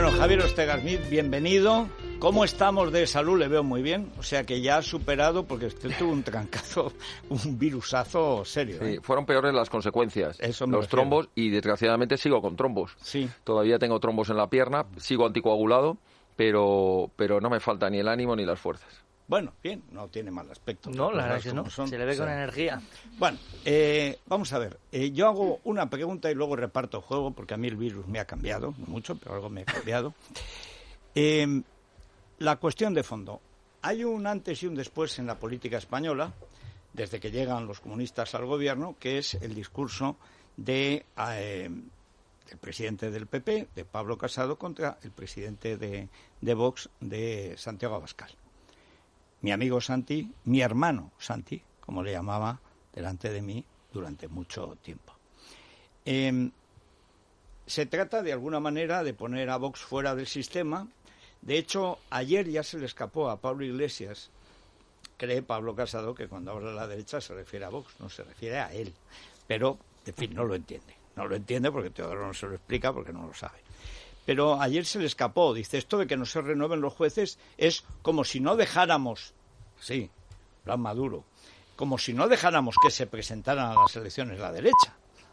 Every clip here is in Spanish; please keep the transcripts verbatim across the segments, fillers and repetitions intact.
Bueno, Javier Ortega Smith, bienvenido. ¿Cómo estamos de salud? Le veo muy bien. O sea que ya ha superado, porque usted tuvo un trancazo, un virusazo serio. Sí, ¿eh? fueron peores las consecuencias. Eso me Los refiero. trombos, y desgraciadamente sigo con trombos. Sí. Todavía tengo trombos en la pierna, sigo anticoagulado, pero, pero no me falta ni el ánimo ni las fuerzas. Bueno, bien, no tiene mal aspecto. No, la verdad es que como no. son. Se le ve Sí. con energía. Bueno, eh, vamos a ver. Eh, yo hago una pregunta y luego reparto juego, porque a mí el virus me ha cambiado, no mucho, pero algo me ha cambiado. Eh, la cuestión de fondo. Hay un antes y un después en la política española, desde que llegan los comunistas al gobierno, que es el discurso de eh, el presidente del P P, de Pablo Casado, contra el presidente de, de Vox, de Santiago Abascal. Mi amigo Santi, mi hermano Santi, como le llamaba delante de mí durante mucho tiempo. Eh, se trata de alguna manera de poner a Vox fuera del sistema. De hecho, ayer ya se le escapó a Pablo Iglesias, cree Pablo Casado que cuando habla de la derecha se refiere a Vox, no se refiere a él. Pero, en fin, no lo entiende. No lo entiende porque Teodoro no se lo explica porque no lo sabe. Pero ayer se le escapó, dice, esto de que no se renueven los jueces es como si no dejáramos, sí, plan Maduro, como si no dejáramos que se presentaran a las elecciones la derecha.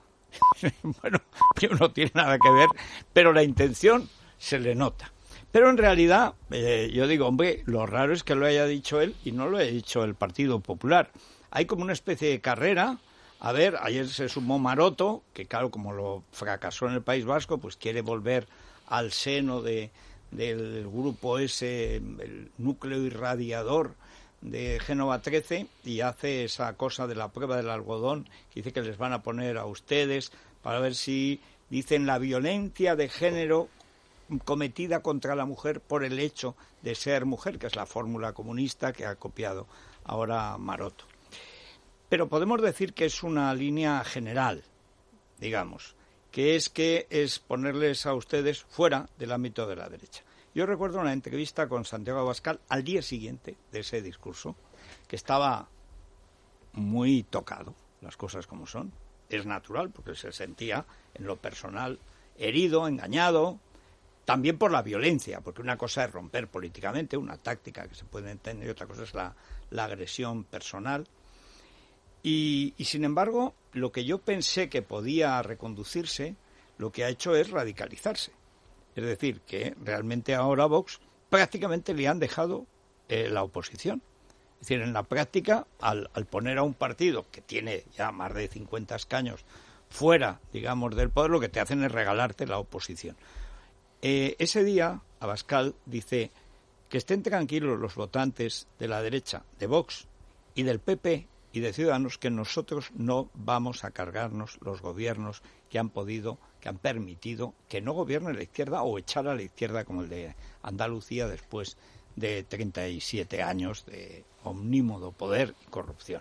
Bueno, no tiene nada que ver, pero la intención se le nota. Pero en realidad, eh, yo digo, hombre, lo raro es que lo haya dicho él y no lo haya dicho el Partido Popular. Hay como una especie de carrera. A ver, ayer se sumó Maroto, que claro, como lo fracasó en el País Vasco, pues quiere volver al seno de, del grupo ese, el núcleo irradiador de Génova trece, y hace esa cosa de la prueba del algodón, que dice que les van a poner a ustedes para ver si dicen la violencia de género cometida contra la mujer por el hecho de ser mujer, que es la fórmula comunista que ha copiado ahora Maroto. Pero podemos decir que es una línea general, digamos, que es que es ponerles a ustedes fuera del ámbito de la derecha. Yo recuerdo una entrevista con Santiago Abascal al día siguiente de ese discurso, que estaba muy tocado, las cosas como son. Es natural, porque se sentía, en lo personal, herido, engañado, también por la violencia, porque una cosa es romper políticamente, una táctica que se puede entender, y otra cosa es la, la agresión personal. Y, y, sin embargo, lo que yo pensé que podía reconducirse, lo que ha hecho es radicalizarse. Es decir, que realmente ahora a Vox prácticamente le han dejado eh, la oposición. Es decir, en la práctica, al, al poner a un partido que tiene ya más de cincuenta escaños fuera, digamos, del poder, lo que te hacen es regalarte la oposición. Eh, ese día, Abascal dice que estén tranquilos los votantes de la derecha, de Vox y del P P y de Ciudadanos, que nosotros no vamos a cargarnos los gobiernos que han podido, que han permitido que no gobierne la izquierda o echar a la izquierda, como el de Andalucía después de treinta y siete años de omnímodo poder y corrupción.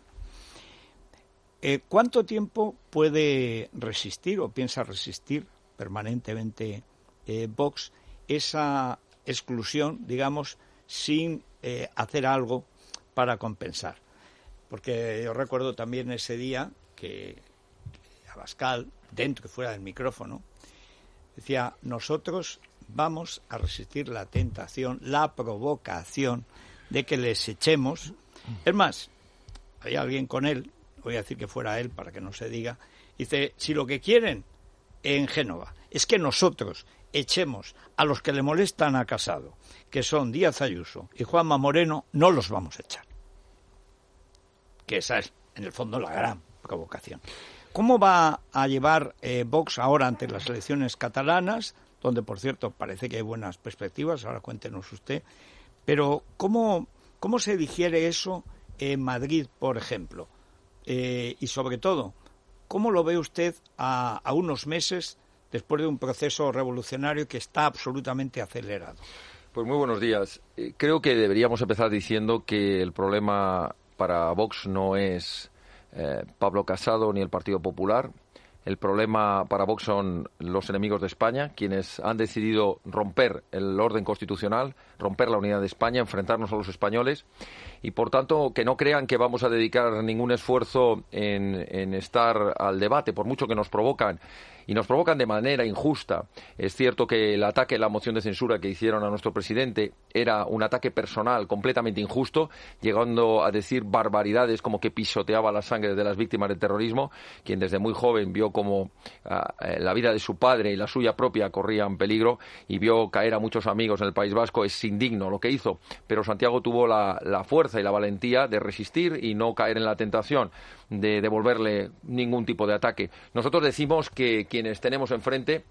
Eh, ¿Cuánto tiempo puede resistir o piensa resistir permanentemente eh, Vox esa exclusión, digamos, sin eh, hacer algo para compensar? Porque yo recuerdo también ese día que, que Abascal, dentro y fuera del micrófono, decía, nosotros vamos a resistir la tentación, la provocación de que les echemos. Es más, había alguien con él, voy a decir que fuera él para que no se diga, dice, si lo que quieren en Génova es que nosotros echemos a los que le molestan a Casado, que son Díaz Ayuso y Juanma Moreno, no los vamos a echar. Que esa es, en el fondo, la gran provocación. ¿Cómo va a llevar eh, Vox ahora ante las elecciones catalanas, donde, por cierto, parece que hay buenas perspectivas, ahora cuéntenos usted, pero ¿cómo, cómo se digiere eso en Madrid, por ejemplo? Eh, y, sobre todo, ¿cómo lo ve usted a, a unos meses después de un proceso revolucionario que está absolutamente acelerado? Pues muy buenos días. Eh, creo que deberíamos empezar diciendo que el problema para Vox no es eh, Pablo Casado ni el Partido Popular. El problema para Vox son los enemigos de España, quienes han decidido romper el orden constitucional, romper la unidad de España, enfrentarnos a los españoles. y por tanto que no crean que vamos a dedicar ningún esfuerzo en, en estar al debate, por mucho que nos provocan. Y nos provocan de manera injusta. Es cierto que el ataque, la moción de censura que hicieron a nuestro presidente era un ataque personal completamente injusto, llegando a decir barbaridades como que pisoteaba la sangre de las víctimas del terrorismo, quien desde muy joven vio como uh, la vida de su padre y la suya propia corrían peligro y vio caer a muchos amigos en el País Vasco. Es indigno lo que hizo, pero Santiago tuvo la, la fuerza y la valentía de resistir y no caer en la tentación de devolverle ningún tipo de ataque. Nosotros decimos que quienes tenemos enfrente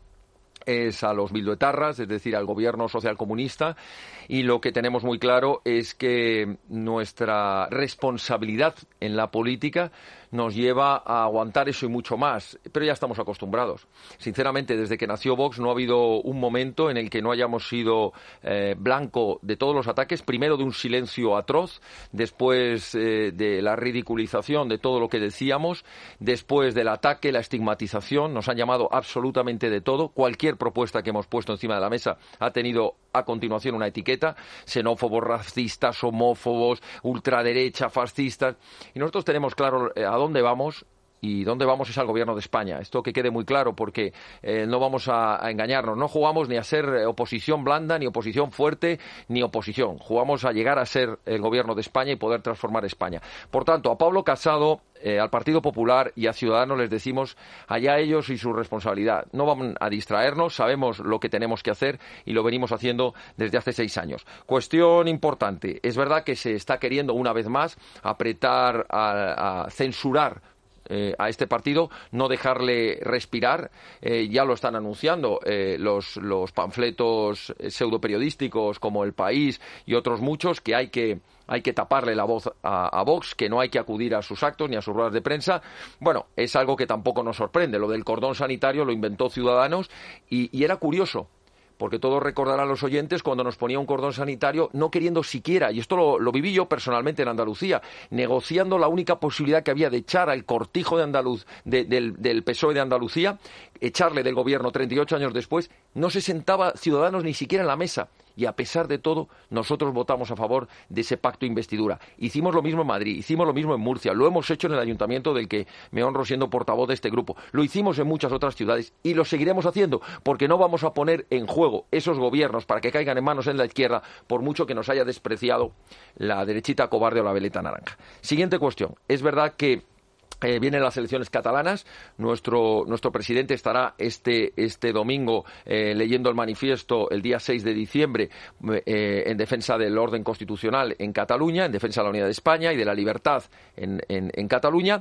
es a los bilduetarras, es decir, al gobierno socialcomunista, y lo que tenemos muy claro es que nuestra responsabilidad en la política nos lleva a aguantar eso y mucho más, pero ya estamos acostumbrados. Sinceramente, desde que nació Vox no ha habido un momento en el que no hayamos sido eh, blanco de todos los ataques, primero de un silencio atroz, después eh, de la ridiculización de todo lo que decíamos, después del ataque, la estigmatización, nos han llamado absolutamente de todo. Cualquier propuesta que hemos puesto encima de la mesa ha tenido a continuación una etiqueta: xenófobos, racistas, homófobos, ultraderecha, fascistas, y nosotros tenemos claro eh, a dónde vamos. Y dónde vamos es al gobierno de España. Esto que quede muy claro, porque eh, no vamos a, a engañarnos. No jugamos ni a ser oposición blanda, ni oposición fuerte, ni oposición. Jugamos a llegar a ser el gobierno de España y poder transformar España. Por tanto, a Pablo Casado, eh, al Partido Popular y a Ciudadanos les decimos: allá ellos y su responsabilidad. No van a distraernos, sabemos lo que tenemos que hacer y lo venimos haciendo desde hace seis años. Cuestión importante. Es verdad que se está queriendo una vez más apretar, a, a censurar Eh, a este partido, no dejarle respirar. Eh, ya lo están anunciando eh, los, los panfletos pseudoperiodísticos como El País y otros muchos, que hay que hay que taparle la voz a, a Vox, que no hay que acudir a sus actos ni a sus ruedas de prensa. Bueno, es algo que tampoco nos sorprende. Lo del cordón sanitario lo inventó Ciudadanos y, y era curioso, porque todos recordarán los oyentes cuando nos ponía un cordón sanitario, no queriendo siquiera, y esto lo, lo viví yo personalmente en Andalucía, negociando la única posibilidad que había de echar al cortijo de Andaluz, de, del, del P S O E de Andalucía, echarle del gobierno treinta y ocho años después, no se sentaba Ciudadanos ni siquiera en la mesa. Y a pesar de todo, nosotros votamos a favor de ese pacto de investidura. Hicimos lo mismo en Madrid, hicimos lo mismo en Murcia, lo hemos hecho en el ayuntamiento del que me honro siendo portavoz de este grupo, lo hicimos en muchas otras ciudades y lo seguiremos haciendo, porque no vamos a poner en juego esos gobiernos para que caigan en manos en la izquierda, por mucho que nos haya despreciado la derechita cobarde o la veleta naranja. Siguiente cuestión. Es verdad que Eh, vienen las elecciones catalanas. Nuestro, nuestro presidente estará este, este domingo eh, leyendo el manifiesto el día seis de diciembre eh, en defensa del orden constitucional en Cataluña, en defensa de la unidad de España y de la libertad en, en, en Cataluña.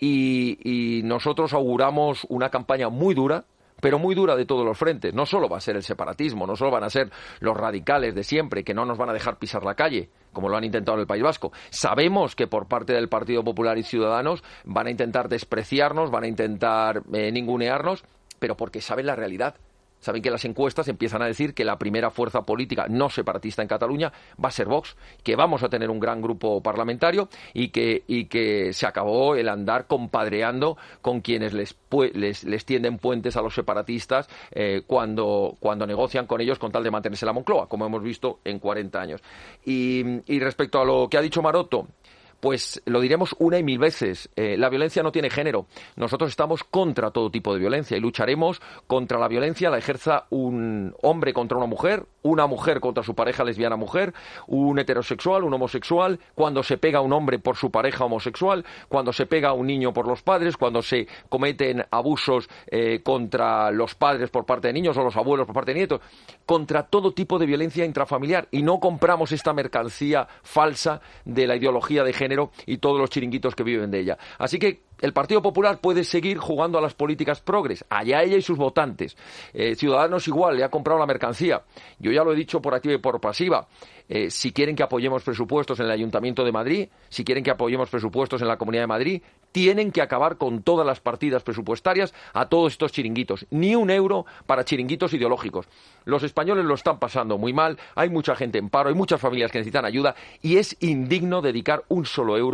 Y, y nosotros auguramos una campaña muy dura, pero muy dura de todos los frentes. No solo va a ser el separatismo, no solo van a ser los radicales de siempre, que no nos van a dejar pisar la calle, como lo han intentado en el País Vasco. Sabemos que por parte del Partido Popular y Ciudadanos van a intentar despreciarnos, van a intentar eh, ningunearnos, pero porque saben la realidad. Saben que las encuestas empiezan a decir que la primera fuerza política no separatista en Cataluña va a ser Vox, que vamos a tener un gran grupo parlamentario y que, y que se acabó el andar compadreando con quienes les, les, les tienden puentes a los separatistas eh, cuando, cuando negocian con ellos con tal de mantenerse la Moncloa, como hemos visto en cuarenta años. Y, y respecto a lo que ha dicho Maroto, pues lo diremos una y mil veces. Eh, la violencia no tiene género. Nosotros estamos contra todo tipo de violencia y lucharemos contra la violencia la ejerza un hombre contra una mujer, una mujer contra su pareja lesbiana mujer, un heterosexual, un homosexual, cuando se pega a un hombre por su pareja homosexual, cuando se pega a un niño por los padres, cuando se cometen abusos eh, contra los padres por parte de niños o los abuelos por parte de nietos, contra todo tipo de violencia intrafamiliar. Y no compramos esta mercancía falsa de la ideología de género y todos los chiringuitos que viven de ella. Así que el Partido Popular puede seguir jugando a las políticas progres, allá ella y sus votantes. Eh, Ciudadanos igual, le ha comprado la mercancía. Yo ya lo he dicho por activa y por pasiva. Eh, si quieren que apoyemos presupuestos en el Ayuntamiento de Madrid, si quieren que apoyemos presupuestos en la Comunidad de Madrid, tienen que acabar con todas las partidas presupuestarias a todos estos chiringuitos. Ni un euro para chiringuitos ideológicos. Los españoles lo están pasando muy mal, hay mucha gente en paro, hay muchas familias que necesitan ayuda y es indigno dedicar un solo euro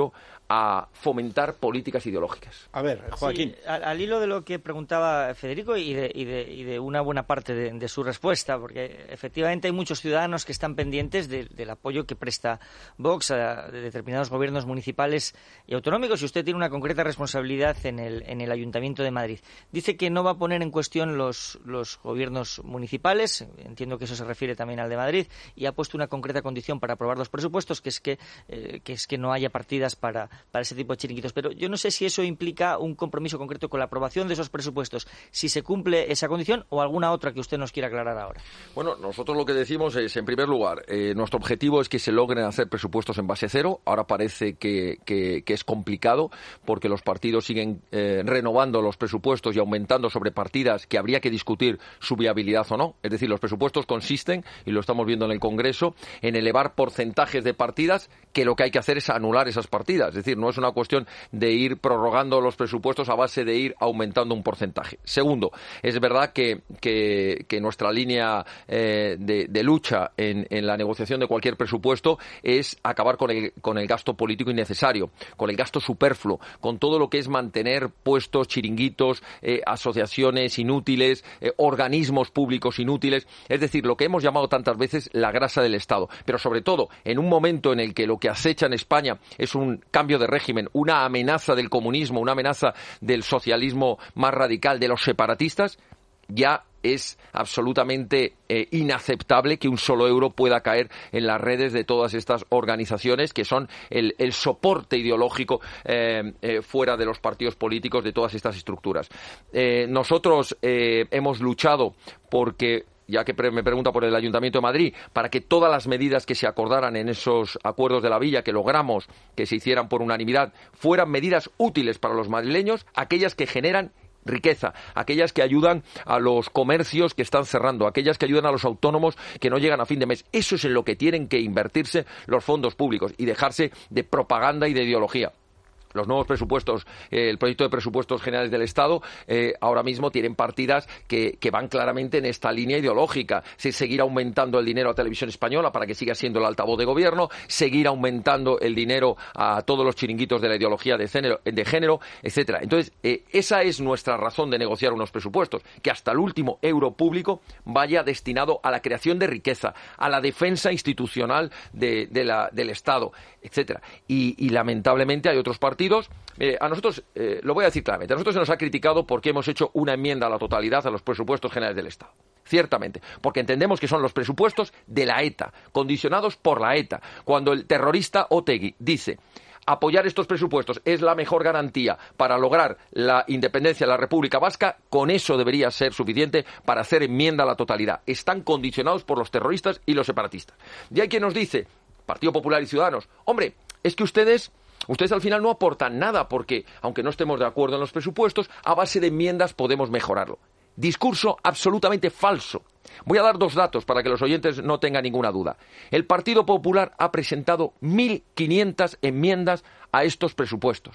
a fomentar políticas ideológicas. A ver, Joaquín. Sí, al, al hilo de lo que preguntaba Federico y de, y de, y de una buena parte de, de su respuesta, porque efectivamente hay muchos ciudadanos que están pendientes de, del apoyo que presta Vox a de determinados gobiernos municipales y autonómicos, y usted tiene una concreta responsabilidad en el, en el Ayuntamiento de Madrid. Dice que no va a poner en cuestión los, los gobiernos municipales, entiendo que eso se refiere también al de Madrid, y ha puesto una concreta condición para aprobar los presupuestos, que es que, eh, que, es que no haya partidas para para ese tipo de chiringuitos. Pero yo no sé si eso implica un compromiso concreto con la aprobación de esos presupuestos, si se cumple esa condición o alguna otra que usted nos quiera aclarar ahora. Bueno, nosotros lo que decimos es, en primer lugar, eh, nuestro objetivo es que se logren hacer presupuestos en base cero. Ahora parece que, que, que es complicado porque los partidos siguen eh, renovando los presupuestos y aumentando sobre partidas que habría que discutir su viabilidad o no. Es decir, los presupuestos consisten, y lo estamos viendo en el Congreso, en elevar porcentajes de partidas que lo que hay que hacer es anular esas partidas. Es decir, no es una cuestión de ir prorrogando los presupuestos a base de ir aumentando un porcentaje. Segundo, es verdad que, que, que nuestra línea eh, de, de lucha en, en la negociación de cualquier presupuesto es acabar con el, con el gasto político innecesario, con el gasto superfluo, con todo lo que es mantener puestos, chiringuitos, eh, asociaciones inútiles, eh, organismos públicos inútiles. Es decir, lo que hemos llamado tantas veces la grasa del Estado. Pero sobre todo, en un momento en el que lo que acecha en España es un cambio de régimen, una amenaza del comunismo, una amenaza del socialismo más radical, de los separatistas, ya es absolutamente eh, inaceptable que un solo euro pueda caer en las redes de todas estas organizaciones que son el, el soporte ideológico eh, eh, fuera de los partidos políticos de todas estas estructuras. Eh, nosotros eh, hemos luchado porque, ya que me pregunta por el Ayuntamiento de Madrid, para que todas las medidas que se acordaran en esos acuerdos de la Villa, que logramos que se hicieran por unanimidad, fueran medidas útiles para los madrileños, aquellas que generan riqueza, aquellas que ayudan a los comercios que están cerrando, aquellas que ayudan a los autónomos que no llegan a fin de mes. Eso es en lo que tienen que invertirse los fondos públicos y dejarse de propaganda y de ideología. Los nuevos presupuestos, eh, el proyecto de presupuestos generales del Estado, eh, ahora mismo tienen partidas que, que van claramente en esta línea ideológica. Sí, seguir aumentando el dinero a Televisión Española para que siga siendo el altavoz de gobierno, seguir aumentando el dinero a todos los chiringuitos de la ideología de género, de género etcétera. Entonces, eh, esa es nuestra razón de negociar unos presupuestos, que hasta el último euro público vaya destinado a la creación de riqueza, a la defensa institucional de, de la, del Estado, etcétera. Y, y lamentablemente hay otros partidos. Eh, a nosotros, eh, lo voy a decir claramente, a nosotros se nos ha criticado porque hemos hecho una enmienda a la totalidad a los presupuestos generales del Estado. Ciertamente, porque entendemos que son los presupuestos de la ETA, condicionados por la ETA. Cuando el terrorista Otegi dice: apoyar estos presupuestos es la mejor garantía para lograr la independencia de la República Vasca, con eso debería ser suficiente para hacer enmienda a la totalidad. Están condicionados por los terroristas y los separatistas. Y hay quien nos dice, Partido Popular y Ciudadanos, hombre, es que ustedes... Ustedes al final no aportan nada porque, aunque no estemos de acuerdo en los presupuestos, a base de enmiendas podemos mejorarlo. Discurso absolutamente falso. Voy a dar dos datos para que los oyentes no tengan ninguna duda. El Partido Popular ha presentado mil quinientas enmiendas a estos presupuestos.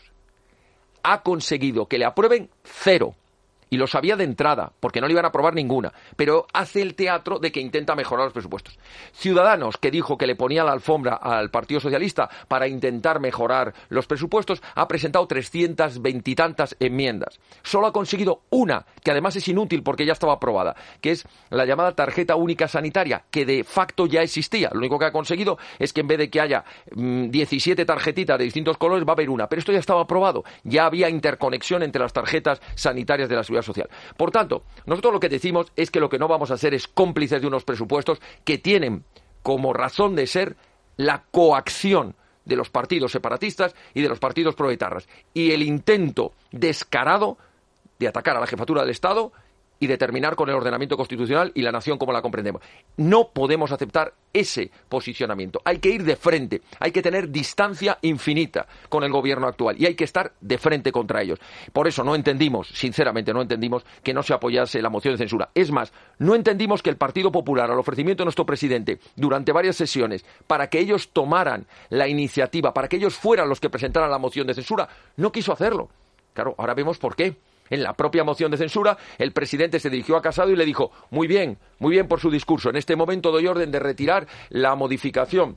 Ha conseguido que le aprueben cero. Y lo sabía de entrada, porque no le iban a aprobar ninguna, pero hace el teatro de que intenta mejorar los presupuestos. Ciudadanos, que dijo que le ponía la alfombra al Partido Socialista para intentar mejorar los presupuestos, ha presentado trescientas veintitantas enmiendas. Solo ha conseguido una, que además es inútil porque ya estaba aprobada, que es la llamada tarjeta única sanitaria, que de facto ya existía. Lo único que ha conseguido es que en vez de que haya mmm, diecisiete tarjetitas de distintos colores, va a haber una. Pero esto ya estaba aprobado. Ya había interconexión entre las tarjetas sanitarias de la Seguridad Social. Por tanto, nosotros lo que decimos es que lo que no vamos a hacer es cómplices de unos presupuestos que tienen como razón de ser la coacción de los partidos separatistas y de los partidos proetarras y el intento descarado de atacar a la jefatura del Estado y de terminar con el ordenamiento constitucional y la nación como la comprendemos. No podemos aceptar ese posicionamiento. Hay que ir de frente, hay que tener distancia infinita con el gobierno actual y hay que estar de frente contra ellos. Por eso no entendimos, sinceramente no entendimos que no se apoyase la moción de censura. Es más, no entendimos que el Partido Popular, al ofrecimiento de nuestro presidente durante varias sesiones, para que ellos tomaran la iniciativa, para que ellos fueran los que presentaran la moción de censura, no quiso hacerlo. Claro, ahora vemos por qué. En la propia moción de censura, el presidente se dirigió a Casado y le dijo: muy bien, muy bien por su discurso. En este momento doy orden de retirar la modificación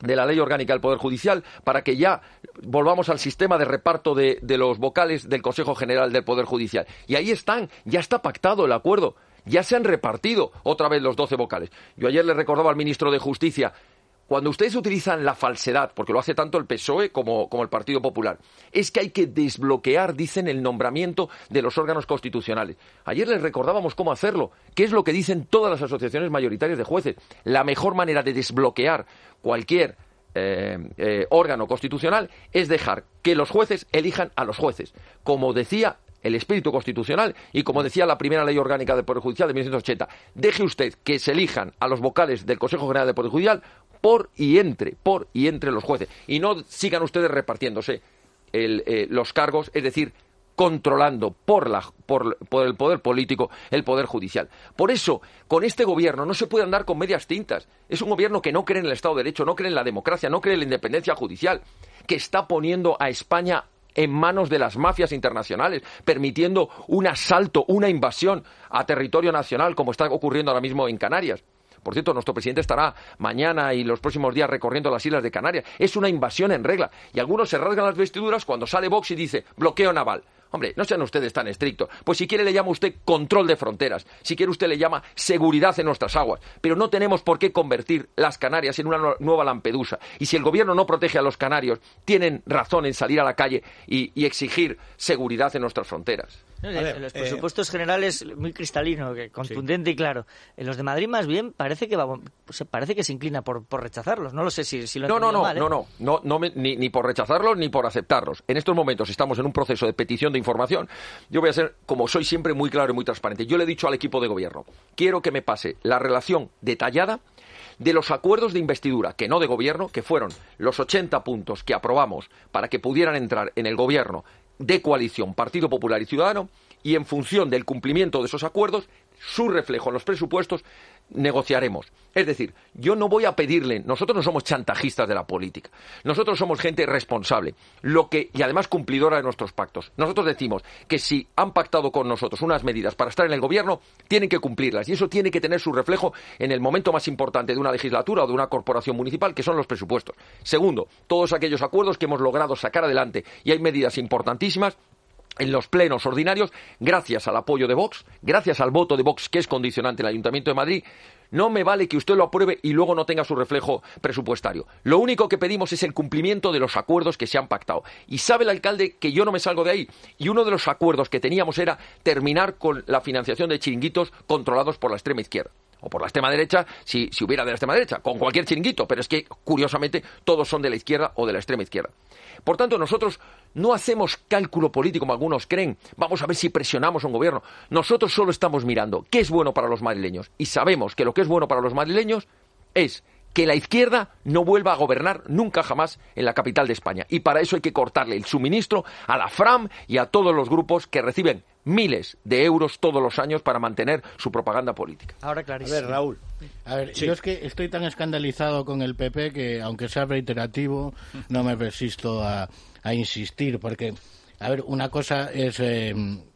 de la Ley Orgánica del Poder Judicial para que ya volvamos al sistema de reparto de, de los vocales del Consejo General del Poder Judicial. Y ahí están, ya está pactado el acuerdo, ya se han repartido otra vez los doce vocales. Yo ayer le recordaba al ministro de Justicia, cuando ustedes utilizan la falsedad, porque lo hace tanto el P S O E como, como el Partido Popular, es que hay que desbloquear, dicen, el nombramiento de los órganos constitucionales. Ayer les recordábamos cómo hacerlo, que es lo que dicen todas las asociaciones mayoritarias de jueces. La mejor manera de desbloquear cualquier eh, eh, órgano constitucional es dejar que los jueces elijan a los jueces, como decía el espíritu constitucional y como decía la primera Ley Orgánica del Poder Judicial de mil novecientos ochenta. Deje usted que se elijan a los vocales del Consejo General del Poder Judicial por y entre, por y entre los jueces. Y no sigan ustedes repartiéndose el, eh, los cargos, es decir, controlando por, la, por, por el poder político el poder judicial. Por eso, con este gobierno no se puede andar con medias tintas. Es un gobierno que no cree en el Estado de Derecho, no cree en la democracia, no cree en la independencia judicial, que está poniendo a España en manos de las mafias internacionales, permitiendo un asalto, una invasión a territorio nacional, como está ocurriendo ahora mismo en Canarias. Por cierto, nuestro presidente estará mañana y los próximos días recorriendo las islas de Canarias. Es una invasión en regla. Y algunos se rasgan las vestiduras cuando sale Vox y dice bloqueo naval. Hombre, no sean ustedes tan estrictos. Pues si quiere le llama usted control de fronteras. Si quiere usted le llama seguridad en nuestras aguas. Pero no tenemos por qué convertir las Canarias en una nueva Lampedusa. Y si el gobierno no protege a los canarios, tienen razón en salir a la calle y, y exigir seguridad en nuestras fronteras. En ver, los presupuestos eh, generales muy cristalino, contundente sí. y claro. En los de Madrid más bien parece que va, pues parece que se inclina por, por rechazarlos. No lo sé si, si lo he no, no, no, mal, ¿eh? no, no, no, no me, ni, ni por rechazarlos ni por aceptarlos. En estos momentos estamos en un proceso de petición de información. Yo voy a ser, como soy siempre, muy claro y muy transparente. Yo le he dicho al equipo de gobierno, quiero que me pase la relación detallada de los acuerdos de investidura, que no de gobierno, que fueron los ochenta puntos que aprobamos para que pudieran entrar en el gobierno de coalición Partido Popular y Ciudadano, y en función del cumplimiento de esos acuerdos, su reflejo en los presupuestos, negociaremos. Es decir, yo no voy a pedirle, nosotros no somos chantajistas de la política, nosotros somos gente responsable, lo que y además cumplidora de nuestros pactos. Nosotros decimos que si han pactado con nosotros unas medidas para estar en el gobierno, tienen que cumplirlas, y eso tiene que tener su reflejo en el momento más importante de una legislatura o de una corporación municipal, que son los presupuestos. Segundo, todos aquellos acuerdos que hemos logrado sacar adelante, y hay medidas importantísimas en los plenos ordinarios, gracias al apoyo de Vox, gracias al voto de Vox, que es condicionante en el Ayuntamiento de Madrid. No me vale que usted lo apruebe y luego no tenga su reflejo presupuestario. Lo único que pedimos es el cumplimiento de los acuerdos que se han pactado. Y sabe el alcalde que yo no me salgo de ahí. Y uno de los acuerdos que teníamos era terminar con la financiación de chiringuitos controlados por la extrema izquierda. O por la extrema derecha, si, si hubiera de la extrema derecha, con cualquier chiringuito, pero es que, curiosamente, todos son de la izquierda o de la extrema izquierda. Por tanto, nosotros no hacemos cálculo político, como algunos creen, vamos a ver si presionamos a un gobierno. Nosotros solo estamos mirando qué es bueno para los madrileños, y sabemos que lo que es bueno para los madrileños es que la izquierda no vuelva a gobernar nunca jamás en la capital de España. Y para eso hay que cortarle el suministro a la Fram y a todos los grupos que reciben miles de euros todos los años para mantener su propaganda política. Ahora clarísimo. A ver, Raúl. A ver, sí. yo es que estoy tan escandalizado con el P P que, aunque sea reiterativo, no me resisto a, a insistir, porque, a ver, una cosa es eh,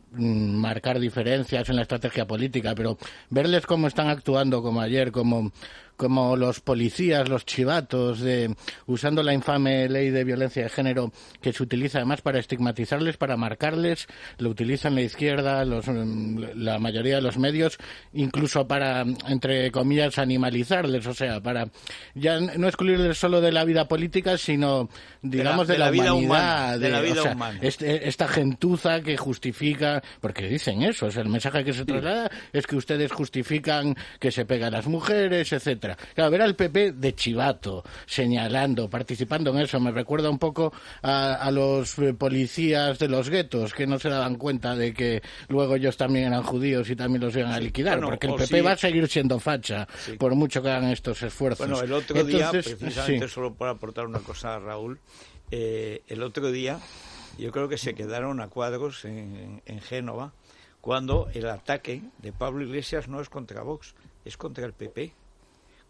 marcar diferencias en la estrategia política, pero verles cómo están actuando, como ayer, como... como los policías, los chivatos, de, usando la infame ley de violencia de género que se utiliza además para estigmatizarles, para marcarles, lo utilizan la izquierda, los, la mayoría de los medios, incluso para, entre comillas, animalizarles, o sea, para ya no excluirles solo de la vida política, sino, digamos, de la, de la, de la humanidad, humana, de, de la vida o sea, humana. Este, esta gentuza que justifica, porque dicen eso, o sea, el mensaje que se traslada sí. es que ustedes justifican que se pegan a las mujeres, etcétera. Claro, ver al P P de chivato, señalando, participando en eso, me recuerda un poco a, a los policías de los guetos, que no se daban cuenta de que luego ellos también eran judíos y también los iban a liquidar, bueno, porque el P P sí. va a seguir siendo facha, sí. por mucho que hagan estos esfuerzos. Bueno, el otro Entonces, día, precisamente, sí. solo para aportar una cosa, Raúl, eh, el otro día yo creo que se quedaron a cuadros en, en Génova, cuando el ataque de Pablo Iglesias no es contra Vox, es contra el P P.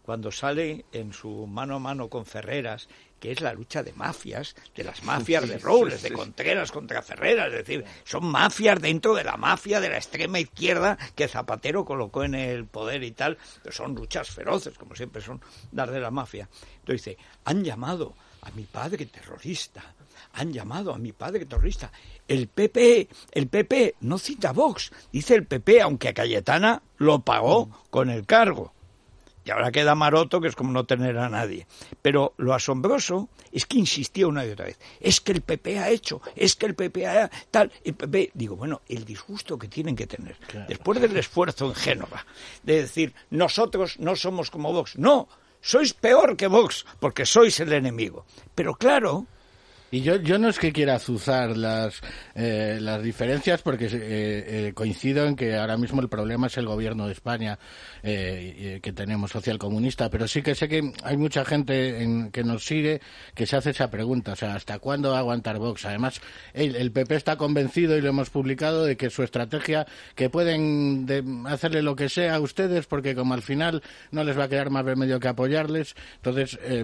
cuando sale en su mano a mano con Ferreras, que es la lucha de mafias, de las mafias sí, de Robles, sí, sí. de Contreras contra Ferreras, es decir, son mafias dentro de la mafia de la extrema izquierda que Zapatero colocó en el poder y tal, pero son luchas feroces, como siempre son las de la mafia. Entonces dice, han llamado a mi padre terrorista, han llamado a mi padre terrorista. El P P, el P P no cita a Vox, dice el P P, aunque a Cayetana lo pagó con el cargo. Y ahora queda Maroto, que es como no tener a nadie. Pero lo asombroso es que insistía una y otra vez. Es que el P P ha hecho, es que el P P ha tal. El P P, digo, bueno, el disgusto que tienen que tener, claro, después del esfuerzo en Génova, de decir, nosotros no somos como Vox. No, sois peor que Vox, porque sois el enemigo. Pero claro... Y yo, yo no es que quiera azuzar las, eh, las diferencias, porque eh, eh, coincido en que ahora mismo el problema es el gobierno de España eh, que tenemos socialcomunista, pero sí que sé que hay mucha gente en, que nos sigue que se hace esa pregunta, o sea, ¿hasta cuándo va a aguantar Vox? Además, el, el P P está convencido, y lo hemos publicado, de que su estrategia, que pueden de hacerle lo que sea a ustedes, porque como al final no les va a quedar más remedio que apoyarles, entonces... Eh,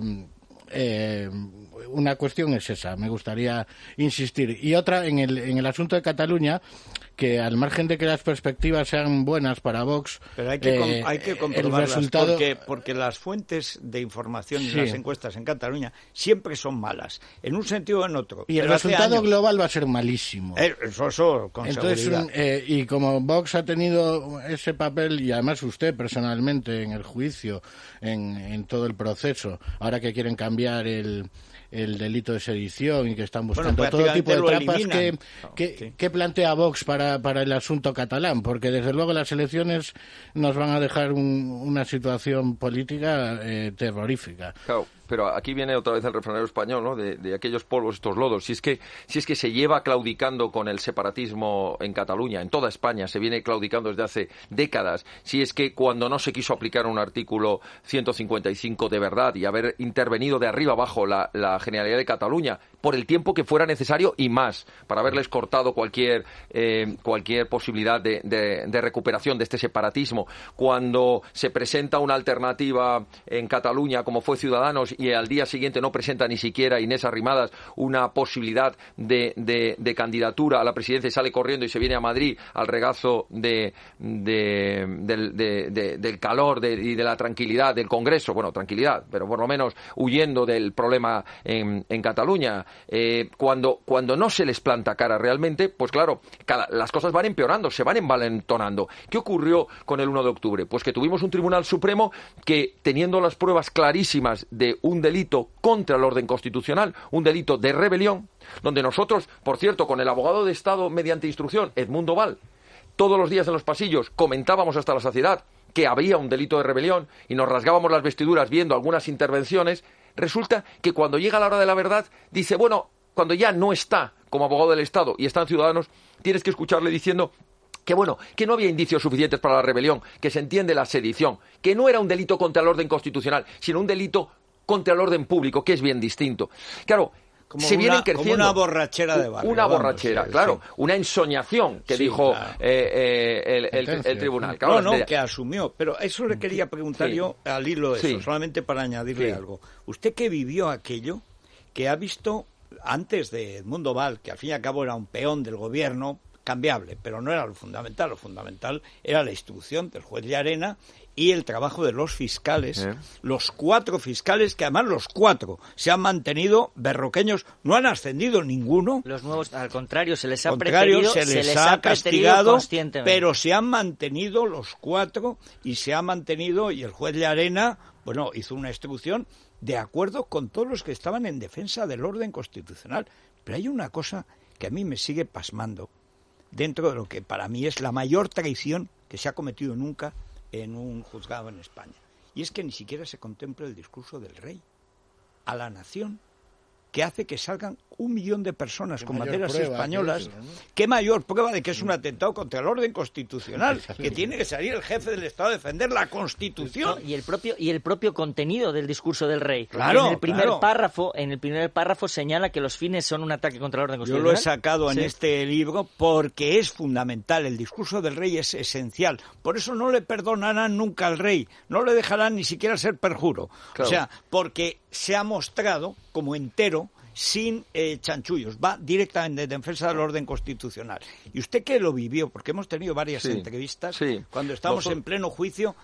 Eh, una cuestión es esa, me gustaría insistir. Y otra, en el, en el asunto de Cataluña, que al margen de que las perspectivas sean buenas para Vox... Pero hay que, eh, hay que comprobarlas, resultado... porque, porque las fuentes de información y sí. las encuestas en Cataluña siempre son malas, en un sentido o en otro. Y el resultado años... global va a ser malísimo. Eso, eso con Entonces, seguridad. Eh, y como Vox ha tenido ese papel, y además usted personalmente en el juicio, en, en todo el proceso, ahora que quieren cambiar el... el delito de sedición y que están buscando bueno, todo tipo de trampas, ¿qué, qué, sí. ¿qué plantea Vox para, para el asunto catalán? Porque desde luego las elecciones nos van a dejar un, una situación política eh, terrorífica. Claro. Pero aquí viene otra vez el refranero español, ¿no? De, de aquellos polvos, estos lodos. Si es que si es que se lleva claudicando con el separatismo en Cataluña, en toda España, se viene claudicando desde hace décadas. Si es que cuando no se quiso aplicar un artículo ciento cincuenta y cinco de verdad y haber intervenido de arriba abajo la, la Generalidad de Cataluña por el tiempo que fuera necesario y más, para haberles cortado cualquier eh, cualquier posibilidad de, de, de recuperación de este separatismo, cuando se presenta una alternativa en Cataluña como fue Ciudadanos y al día siguiente no presenta ni siquiera Inés Arrimadas una posibilidad de, de, de candidatura a la presidencia y sale corriendo y se viene a Madrid al regazo de, de, de, de, de, del calor de, y de la tranquilidad del Congreso, bueno, tranquilidad, pero por lo menos huyendo del problema en, en Cataluña, eh, cuando, cuando no se les planta cara realmente, pues claro, cada, las cosas van empeorando, se van envalentonando. ¿Qué ocurrió con el uno de octubre? Pues que tuvimos un Tribunal Supremo que, teniendo las pruebas clarísimas de un delito contra el orden constitucional, un delito de rebelión, donde nosotros, por cierto, con el abogado de Estado mediante instrucción, Edmundo Val, todos los días en los pasillos comentábamos hasta la saciedad que había un delito de rebelión y nos rasgábamos las vestiduras viendo algunas intervenciones. Resulta que cuando llega la hora de la verdad, dice, bueno, cuando ya no está como abogado del Estado y están Ciudadanos, tienes que escucharle diciendo que bueno, que no había indicios suficientes para la rebelión, que se entiende la sedición, que no era un delito contra el orden constitucional, sino un delito contra el orden público, que es bien distinto. Claro, como se una, vienen creciendo... Como una borrachera de barrio. Una vamos, borrachera, sí, claro. Sí. Una ensoñación que sí, dijo claro. eh, eh, el, el, el tribunal. Claro, no, no, que asumió. Pero eso le quería preguntar sí. yo al hilo de eso, sí. solamente para añadirle sí. algo. Usted que vivió aquello, que ha visto antes de Edmundo Val, que al fin y al cabo era un peón del gobierno, cambiable, pero no era lo fundamental. Lo fundamental era la instrucción del juez Llarena y el trabajo de los fiscales, ¿Eh? los cuatro fiscales, que además los cuatro se han mantenido berroqueños, no han ascendido ninguno. Los nuevos, al contrario, se les ha contrario, preterido, se les, se les ha, ha castigado, conscientemente. Pero se han mantenido los cuatro y se ha mantenido, y el juez Llarena, bueno, hizo una instrucción de acuerdo con todos los que estaban en defensa del orden constitucional. Pero hay una cosa que a mí me sigue pasmando, dentro de lo que para mí es la mayor traición que se ha cometido nunca en un juzgado en España. Y es que ni siquiera se contempla el discurso del rey a la nación. que hace que salgan un millón de personas ¿Qué con mayor banderas prueba españolas? que eso, ¿no? ¿Qué mayor prueba de que es un atentado contra el orden constitucional? Que tiene que salir el jefe del Estado a defender la Constitución. No, y el propio y el propio contenido del discurso del rey. Claro, en el primer claro. párrafo, en el primer párrafo señala que los fines son un ataque contra el orden Yo constitucional. lo he sacado en Sí. este libro porque es fundamental. El discurso del rey es esencial. Por eso no le perdonarán nunca al rey. No le dejarán ni siquiera ser perjuro. Claro. O sea, porque se ha mostrado como entero, sin eh, chanchullos. Va directamente en defensa del orden constitucional. Y usted que lo vivió, porque hemos tenido varias Sí, entrevistas, sí. cuando estábamos Nosotros- en pleno juicio,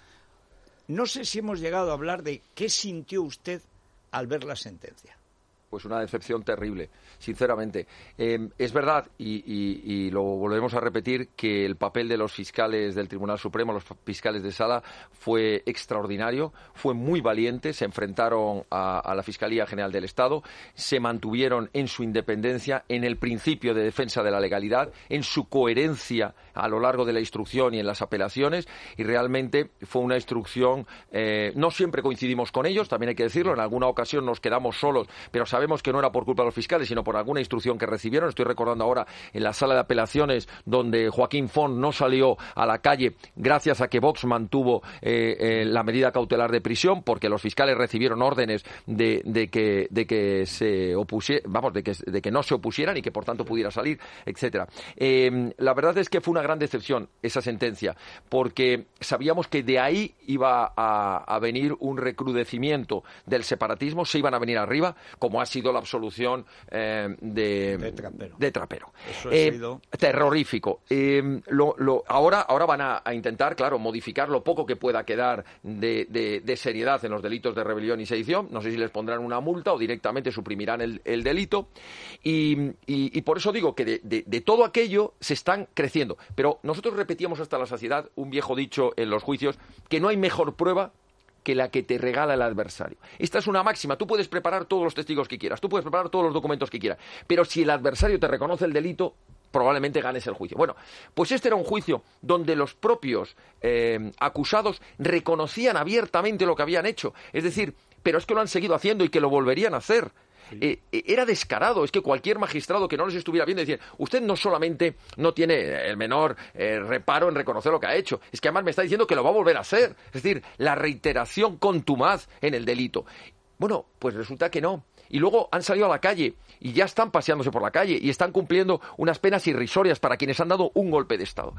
no sé si hemos llegado a hablar de qué sintió usted al ver la sentencia. Pues una decepción terrible, sinceramente. Eh, es verdad, y, y- y lo volvemos a repetir, que el papel de los fiscales del Tribunal Supremo, los fiscales de sala, fue extraordinario, fue muy valiente, se enfrentaron a, a la Fiscalía General del Estado, se mantuvieron en su independencia, en el principio de defensa de la legalidad, en su coherencia a lo largo de la instrucción y en las apelaciones, y realmente fue una instrucción, eh, no siempre coincidimos con ellos, también hay que decirlo, en alguna ocasión nos quedamos solos, pero sabemos que no era por culpa de los fiscales, sino por alguna instrucción que recibieron. Estoy recordando ahora en la sala de apelaciones donde Joaquín Font no salió a la calle gracias a que Vox mantuvo eh, eh, la medida cautelar de prisión, porque los fiscales recibieron órdenes de, de que de que se opusie, vamos, de que de que no se opusieran y que por tanto pudiera salir, etcétera. Eh, la verdad es que fue una gran decepción esa sentencia, porque sabíamos que de ahí iba a, a venir un recrudecimiento del separatismo, se iban a venir arriba, como ha sido la absolución eh, de, De Trapero. de Trapero. Eso ha Eh, sido- terrorífico. Eh, lo, lo, ahora, ahora van a, a intentar, claro, modificar lo poco que pueda quedar de, de, de seriedad en los delitos de rebelión y sedición. No sé si les pondrán una multa o directamente suprimirán el, el delito. Y, y, y por eso digo que de, de, de todo aquello se están creciendo. Pero nosotros repetíamos hasta la saciedad un viejo dicho en los juicios, que no hay mejor prueba que la que te regala el adversario. Esta es una máxima. Tú puedes preparar todos los testigos que quieras, tú puedes preparar todos los documentos que quieras, pero si el adversario te reconoce el delito, probablemente ganes el juicio. Bueno, pues este era un juicio donde los propios eh, acusados reconocían abiertamente lo que habían hecho. Es decir, pero es que lo han seguido haciendo y que lo volverían a hacer. Eh, era descarado, es que cualquier magistrado que no les estuviera viendo decía, usted no solamente no tiene el menor eh, reparo en reconocer lo que ha hecho, es que además me está diciendo que lo va a volver a hacer, es decir, la reiteración contumaz en el delito. Bueno, pues resulta que no. Y luego han salido a la calle y ya están paseándose por la calle y están cumpliendo unas penas irrisorias para quienes han dado un golpe de Estado.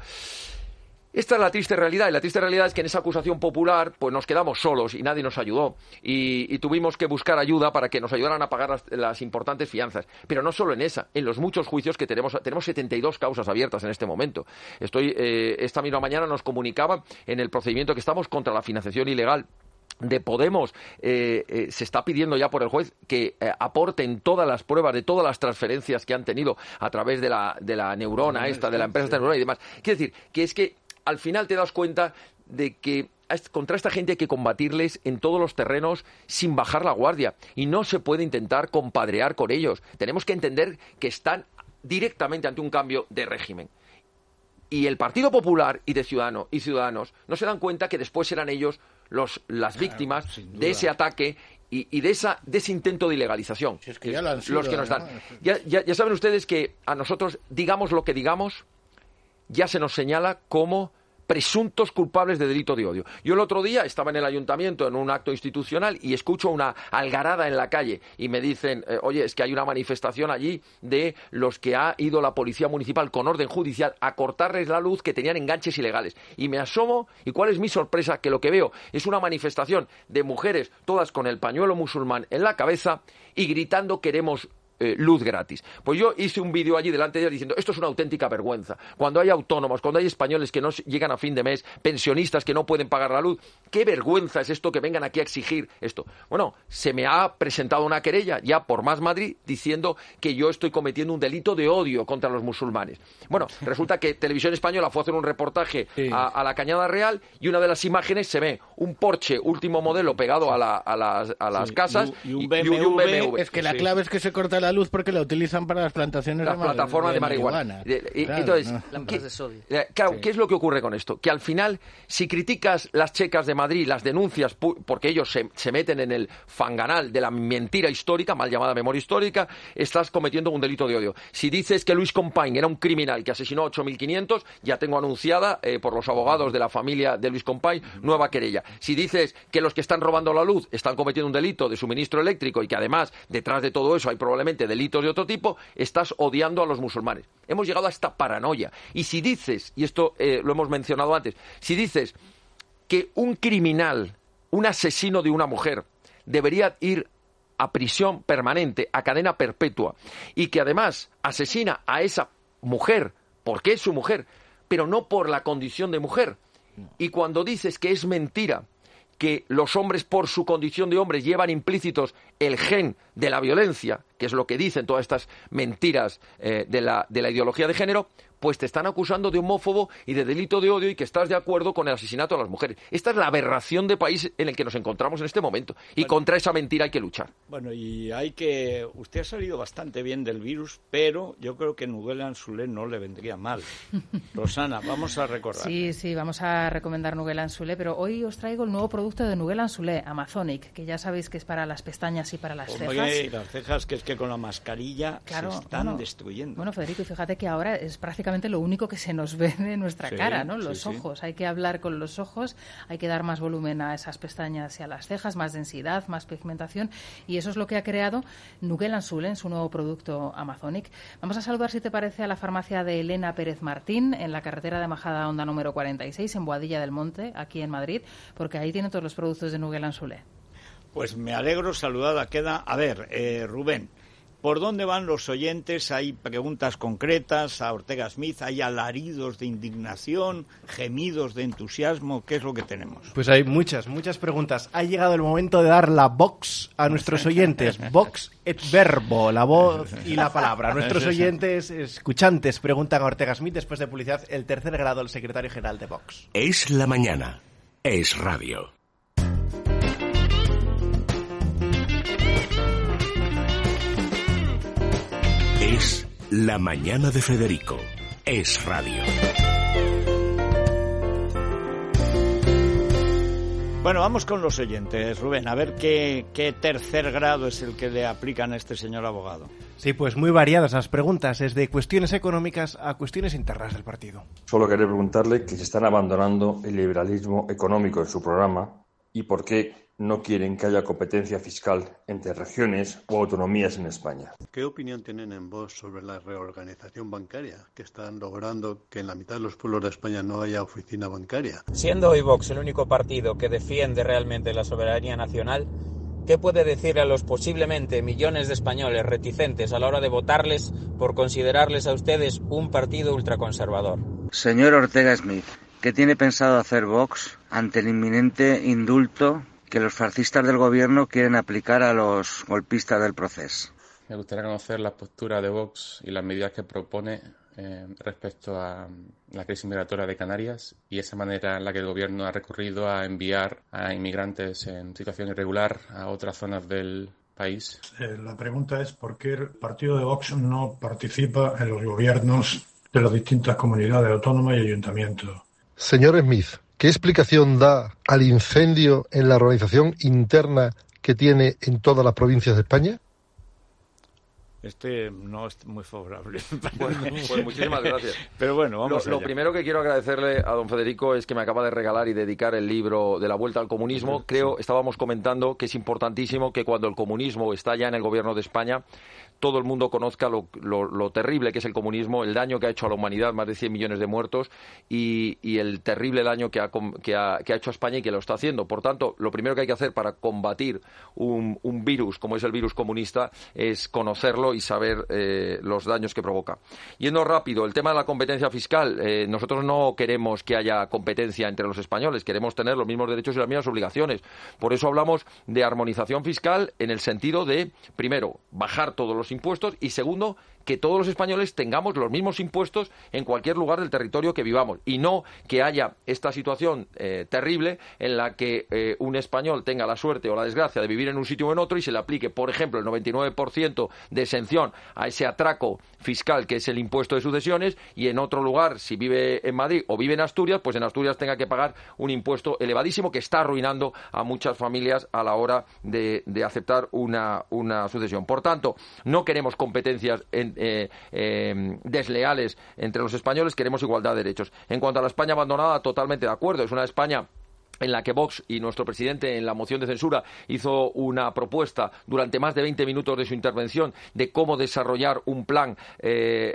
Esta es la triste realidad, y la triste realidad es que en esa acusación popular pues nos quedamos solos y nadie nos ayudó, y, y tuvimos que buscar ayuda para que nos ayudaran a pagar las, las importantes fianzas. Pero no solo en esa, en los muchos juicios que tenemos, tenemos setenta y dos causas abiertas en este momento. Estoy, eh, esta misma mañana nos comunicaban en el procedimiento que estamos contra la financiación ilegal de Podemos, eh, eh, se está pidiendo ya por el juez que eh, aporten todas las pruebas de todas las transferencias que han tenido a través de la, de la neurona esta, de la empresa esta neurona y demás. Quiero decir, que es que al final te das cuenta de que contra esta gente hay que combatirles en todos los terrenos sin bajar la guardia, y no se puede intentar compadrear con ellos. Tenemos que entender que están directamente ante un cambio de régimen. Y el Partido Popular y de Ciudadanos y Ciudadanos no se dan cuenta que después serán ellos los, las víctimas claro, de ese ataque y, y de, esa, de ese intento de ilegalización. Si es que ya lo han sido, los que nos dan. ¿no? Ya, ya, ya saben ustedes que a nosotros, digamos lo que digamos, ya se nos señala como presuntos culpables de delito de odio. Yo el otro día estaba en el ayuntamiento en un acto institucional y escucho una algarada en la calle y me dicen, eh, oye, es que hay una manifestación allí de los que ha ido la policía municipal con orden judicial a cortarles la luz, que tenían enganches ilegales. Y me asomo, y cuál es mi sorpresa, que lo que veo es una manifestación de mujeres todas con el pañuelo musulmán en la cabeza y gritando queremos Eh, luz gratis. Pues yo hice un vídeo allí delante de ellos diciendo, esto es una auténtica vergüenza. Cuando hay autónomos, cuando hay españoles que no llegan a fin de mes, pensionistas que no pueden pagar la luz, qué vergüenza es esto que vengan aquí a exigir esto. Bueno, se me ha presentado una querella ya por Más Madrid diciendo que yo estoy cometiendo un delito de odio contra los musulmanes. Bueno, resulta que Televisión Española fue a hacer un reportaje sí. a, a la Cañada Real y una de las imágenes se ve un Porsche último modelo pegado a, la, a las, a las sí, casas y un B M W. Y un B M W. Es que la sí. clave es que se corta la luz porque la utilizan para las plantaciones las de, mar, plataformas de, de marihuana. marihuana. Y, claro, entonces, ¿no? Lámparas de sodio. Claro, Sí. ¿qué es lo que ocurre con esto? Que al final, si criticas las checas de Madrid, las denuncias, porque ellos se, se meten en el fanganal de la mentira histórica, mal llamada memoria histórica, estás cometiendo un delito de odio. Si dices que Luis Companys era un criminal que asesinó a ocho mil quinientos, ya tengo anunciada eh, por los abogados de la familia de Luis Companys nueva querella. Si dices que los que están robando la luz están cometiendo un delito de suministro eléctrico y que además detrás de todo eso hay probablemente delitos de otro tipo, estás odiando a los musulmanes. Hemos llegado a esta paranoia. Y si dices, y esto eh, lo hemos mencionado antes, si dices que un criminal, un asesino de una mujer, debería ir a prisión permanente, a cadena perpetua, y que además asesina a esa mujer porque es su mujer, pero no por la condición de mujer, y cuando dices que es mentira que los hombres por su condición de hombres llevan implícitos el gen de la violencia, que es lo que dicen todas estas mentiras eh, de, la, de la ideología de género, pues te están acusando de homófobo y de delito de odio y que estás de acuerdo con el asesinato a las mujeres. Esta es la aberración de país en el que nos encontramos en este momento. Y bueno, contra esa mentira hay que luchar. Bueno, y hay que... Usted ha salido bastante bien del virus, pero yo creo que Nuguela Anzulé no le vendría mal. Rosana, vamos a recordar. Sí, sí, vamos a recomendar Nuguela Anzulé, pero hoy os traigo el nuevo producto de Nuguela Anzulé, Amazonic, que ya sabéis que es para las pestañas y para las Hombre, cejas. las cejas, que es que con la mascarilla claro, se están bueno, destruyendo. Bueno, Federico, y fíjate que ahora es prácticamente lo único que se nos ve de nuestra sí, cara, ¿no? Los sí, ojos. Sí. Hay que hablar con los ojos, hay que dar más volumen a esas pestañas y a las cejas, más densidad, más pigmentación, y eso es lo que ha creado Nuguela Anzulé en su nuevo producto Amazonic. Vamos a saludar, si te parece, a la farmacia de Elena Pérez Martín, en la carretera de Majada Honda número cuarenta y seis, en Boadilla del Monte, aquí en Madrid, porque ahí tiene todos los productos de Nuguela Anzulé. Pues me alegro, saludada queda. A ver, eh, Rubén, ¿por dónde van los oyentes? ¿Hay preguntas concretas a Ortega Smith? ¿Hay alaridos de indignación, gemidos de entusiasmo? ¿Qué es lo que tenemos? Pues hay muchas, muchas preguntas. Ha llegado el momento de dar la vox a nuestros oyentes. Vox et verbo, la voz y la palabra. Nuestros oyentes, escuchantes, preguntan a Ortega Smith, después de publicidad, el tercer grado del secretario general de Vox. Es la mañana. Es radio. Es la mañana de Federico. Es radio. Bueno, vamos con los oyentes, Rubén, a ver qué, qué tercer grado es el que le aplican a este señor abogado. Sí, pues muy variadas las preguntas, desde cuestiones económicas a cuestiones internas del partido. Solo quería preguntarle que si están abandonando el liberalismo económico en su programa y por qué no quieren que haya competencia fiscal entre regiones o autonomías en España. ¿Qué opinión tienen en Vox sobre la reorganización bancaria, que están logrando que en la mitad de los pueblos de España no haya oficina bancaria? Siendo hoy Vox el único partido que defiende realmente la soberanía nacional, ¿qué puede decirle a los posiblemente millones de españoles reticentes a la hora de votarles por considerarles a ustedes un partido ultraconservador? Señor Ortega Smith, ¿qué tiene pensado hacer Vox ante el inminente indulto que los fascistas del gobierno quieren aplicar a los golpistas del proceso? Me gustaría conocer la postura de Vox y las medidas que propone eh, respecto a la crisis migratoria de Canarias y esa manera en la que el gobierno ha recurrido a enviar a inmigrantes en situación irregular a otras zonas del país. Eh, la pregunta es por qué el partido de Vox no participa en los gobiernos de las distintas comunidades autónomas y ayuntamientos. Señor Smith, ¿qué explicación da al incendio en la organización interna que tiene en todas las provincias de España? Este no es muy favorable. Bueno, pues muchísimas gracias. Pero bueno, vamos lo, allá. Lo primero que quiero agradecerle a don Federico es que me acaba de regalar y dedicar el libro de la vuelta al comunismo. Sí. Creo, estábamos comentando que es importantísimo que cuando el comunismo está ya en el gobierno de España, todo el mundo conozca lo, lo, lo terrible que es el comunismo, el daño que ha hecho a la humanidad, más de cien millones de muertos, y, y el terrible daño que ha, que, ha, que ha hecho a España y que lo está haciendo. Por tanto, lo primero que hay que hacer para combatir un, un virus como es el virus comunista es conocerlo y saber eh, los daños que provoca. Yendo rápido, el tema de la competencia fiscal. Eh, nosotros no queremos que haya competencia entre los españoles, queremos tener los mismos derechos y las mismas obligaciones. Por eso hablamos de armonización fiscal en el sentido de, primero, bajar todos los impuestos y segundo, que todos los españoles tengamos los mismos impuestos en cualquier lugar del territorio que vivamos, y no que haya esta situación eh, terrible en la que eh, un español tenga la suerte o la desgracia de vivir en un sitio o en otro y se le aplique, por ejemplo, el noventa y nueve por ciento de exención a ese atraco fiscal que es el impuesto de sucesiones, y en otro lugar, si vive en Madrid o vive en Asturias, pues en Asturias tenga que pagar un impuesto elevadísimo que está arruinando a muchas familias a la hora de, de aceptar una, una sucesión. Por tanto, no queremos competencias en, eh, eh, desleales entre los españoles, queremos igualdad de derechos. En cuanto a la España abandonada, totalmente de acuerdo. Es una España en la que Vox y nuestro presidente en la moción de censura hizo una propuesta durante más de veinte minutos de su intervención de cómo desarrollar un plan eh,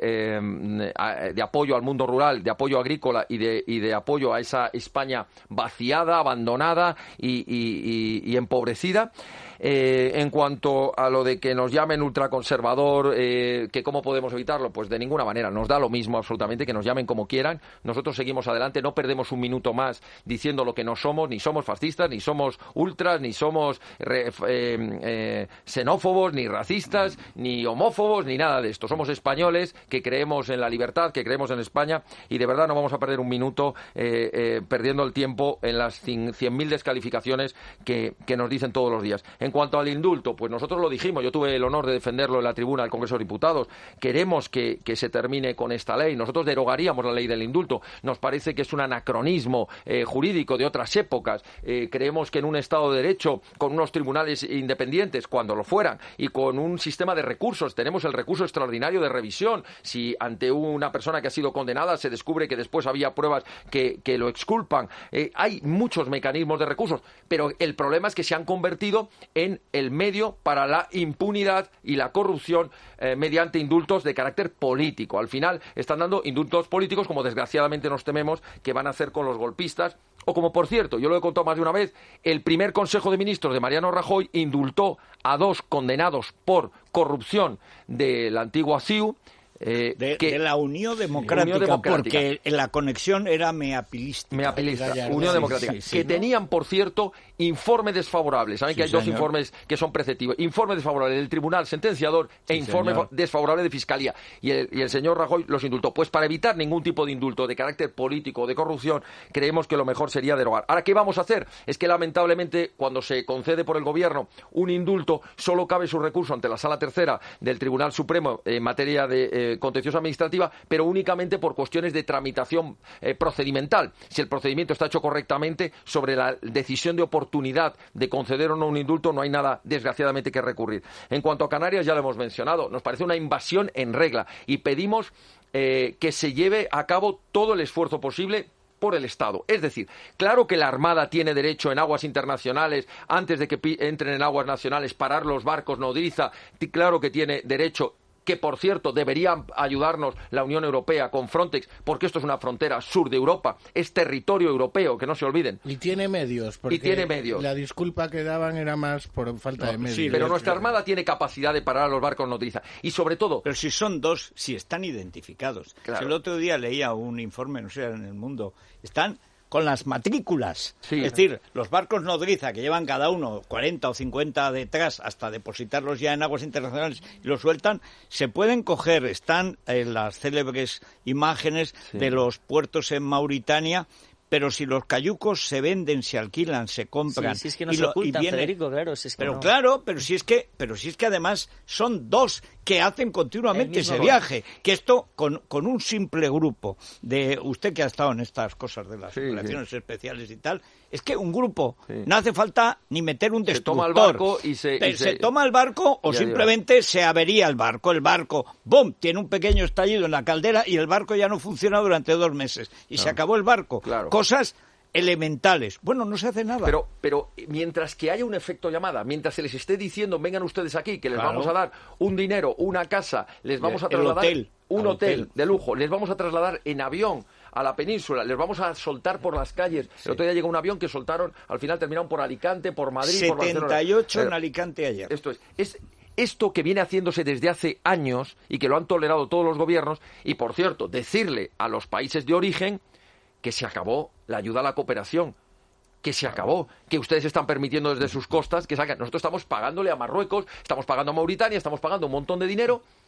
eh, de apoyo al mundo rural, de apoyo agrícola y de, y de apoyo a esa España vaciada, abandonada y, y, y, y empobrecida. Eh, en cuanto a lo de que nos llamen ultraconservador, eh, que cómo podemos evitarlo, pues de ninguna manera, nos da lo mismo absolutamente, que nos llamen como quieran, nosotros seguimos adelante, no perdemos un minuto más diciendo lo que no somos, ni somos fascistas, ni somos ultras, ni somos re, eh, eh, xenófobos, ni racistas, ni homófobos, ni nada de esto, somos españoles que creemos en la libertad, que creemos en España, y de verdad no vamos a perder un minuto eh, eh, perdiendo el tiempo en las cien mil descalificaciones que, que nos dicen todos los días. En cuanto al indulto, pues nosotros lo dijimos, yo tuve el honor de defenderlo en la tribuna del Congreso de Diputados, queremos que, que se termine con esta ley, nosotros derogaríamos la ley del indulto, nos parece que es un anacronismo eh, jurídico de otras épocas, eh, creemos que en un Estado de Derecho, con unos tribunales independientes, cuando lo fueran, y con un sistema de recursos, tenemos el recurso extraordinario de revisión, si ante una persona que ha sido condenada se descubre que después había pruebas que, que lo exculpan, eh, hay muchos mecanismos de recursos, pero el problema es que se han convertido en el medio para la impunidad y la corrupción eh, mediante indultos de carácter político. Al final están dando indultos políticos, como desgraciadamente nos tememos que van a hacer con los golpistas, o como, por cierto, yo lo he contado más de una vez, el primer Consejo de Ministros de Mariano Rajoy indultó a dos condenados por corrupción de la antigua C I U, Eh, de, que, de la Unión Democrática, Unión Democrática, porque la conexión era meapilística. Meapilista, ya, ya, Unión sí, Democrática, sí, sí, que ¿no? tenían, por cierto, informe desfavorable. Saben Sí, que hay señor. dos informes que son preceptivos. Informe desfavorable del Tribunal Sentenciador e Sí, informe señor. desfavorable de Fiscalía. Y el, y el señor Rajoy los indultó. Pues para evitar ningún tipo de indulto de carácter político o de corrupción, creemos que lo mejor sería derogar. Ahora, ¿qué vamos a hacer? Es que, lamentablemente, cuando se concede por el Gobierno un indulto, solo cabe su recurso ante la Sala Tercera del Tribunal Supremo en materia de eh, contencioso administrativo, pero únicamente por cuestiones de tramitación eh, procedimental. Si el procedimiento está hecho correctamente, sobre la decisión de oportunidad de conceder o no un indulto, no hay nada, desgraciadamente, que recurrir. En cuanto a Canarias, ya lo hemos mencionado, nos parece una invasión en regla y pedimos eh, que se lleve a cabo todo el esfuerzo posible por el Estado. Es decir, claro que la Armada tiene derecho en aguas internacionales, antes de que pi- entren en aguas nacionales, parar los barcos nodriza, t- claro que tiene derecho, que por cierto debería ayudarnos la Unión Europea con Frontex, porque esto es una frontera sur de Europa, es territorio europeo, que no se olviden. Y tiene medios, porque Y tiene medios. la disculpa que daban era más por falta No, de medios. sí, Pero nuestra Armada tiene capacidad de parar a los barcos nodriza. Y sobre todo... Pero si son dos, si están identificados. Claro. Si el otro día leía un informe, no sé, en El Mundo, están con las matrículas. Sí. Es decir, los barcos nodriza que llevan cada uno cuarenta o cincuenta detrás hasta depositarlos ya en aguas internacionales y los sueltan, se pueden coger, están en las célebres imágenes Sí. de los puertos en Mauritania, pero si los cayucos se venden, se alquilan, se compran... Sí, si es que no y se lo- y ocultan, viene- Federico, claro. Si es que pero no. claro, pero si es que, pero si es que además son dos que hacen El continuamente mismo ese gol. viaje, que esto con, con un simple grupo de usted que ha estado en estas cosas de las Sí, operaciones especiales y tal, es que un grupo Sí. no hace falta ni meter un Se destructor. toma el barco y se- Te- y se- toma el barco o Ya, simplemente se avería el barco, el barco, ¡bum!, tiene un pequeño estallido en la caldera y el barco ya no funciona durante dos meses y se Claro. acabó el barco. Claro. Cosas elementales. Bueno, no se hace nada. Pero, pero mientras que haya un efecto llamada, mientras se les esté diciendo vengan ustedes aquí, que les Claro. vamos a dar un dinero, una casa, les vamos a El trasladar hotel, un al hotel, hotel. de lujo, les vamos a trasladar en avión a la península, les vamos a soltar por las calles. El otro día llegó un avión que soltaron, al final terminaron por Alicante, por Madrid, por Barcelona. setenta y ocho en Pero Alicante ayer. Esto es, es esto que viene haciéndose desde hace años y que lo han tolerado todos los gobiernos, y por cierto, decirle a los países de origen que se acabó la ayuda a la cooperación, que se acabó, que ustedes están permitiendo desde sus costas que salgan. Nosotros estamos pagándole a Marruecos, estamos pagando a Mauritania, estamos pagando un montón de dinero